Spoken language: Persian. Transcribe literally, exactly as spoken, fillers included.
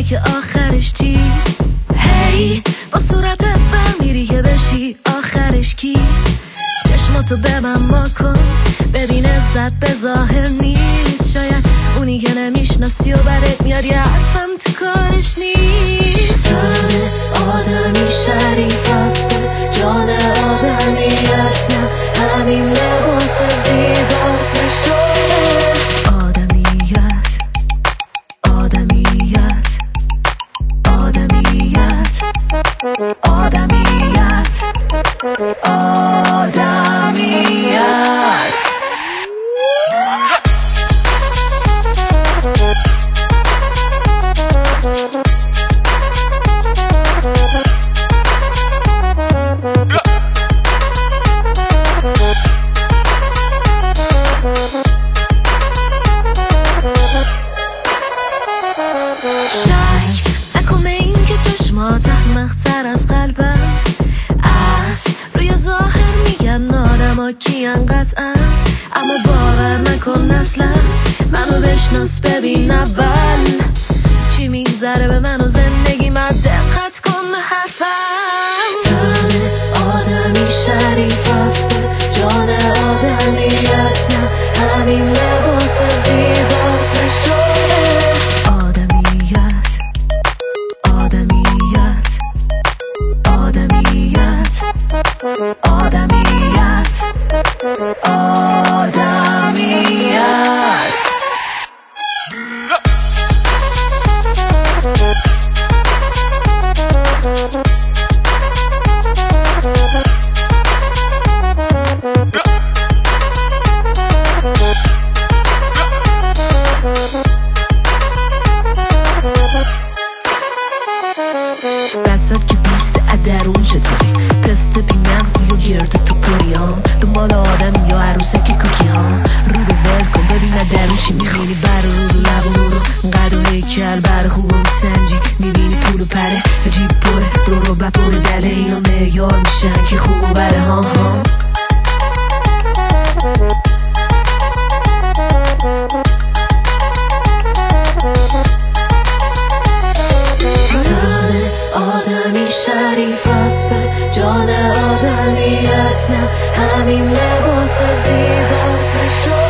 که آخرش چی؟ هی با صورتت برمیری که بشی آخرش کی؟ چشماتو به من با کن ببین عزت به ظاهر نیست، شاید اونی که نمیشناسی و برت میاد یه حرفم تو کارش نیست. تن آدمی شریف است به جان آدمیت، نه همین لباس زیباست نشونه آدمیت. آدمیت آدمیت آدمیت آدمیت شک نکن به این که چشمات احمق‌تر از قلبم است، روی ظاهر میگن آدما کین قطعا، اما باور نکن اصلا منو بشناس ببین اول چی میگذره به من و زندگی من، دقت کن به حرفم. تن آدمی شریف است به جان آدمیت، نه همین لباس زیباست نشونه آدمیت. آدمیت آدمیت آدمیت آدمیت دستت که بیسته ادرون چطوری پسته بی مغزی و گرده تو پریام، دنبال آدم یا عروسه که کوکی ها، رو رو ول کن ببین ادرون چی میخوری، بر رو رو لب و رو قد و هیکل بر خوب و میسنجی میبینی پول و پره جیب پره دور و بپره دله اینا معیار میشن که خوب و بره ها ها. آدمی شریف است به جان آدمیت، نه همین لباس زیباست نشون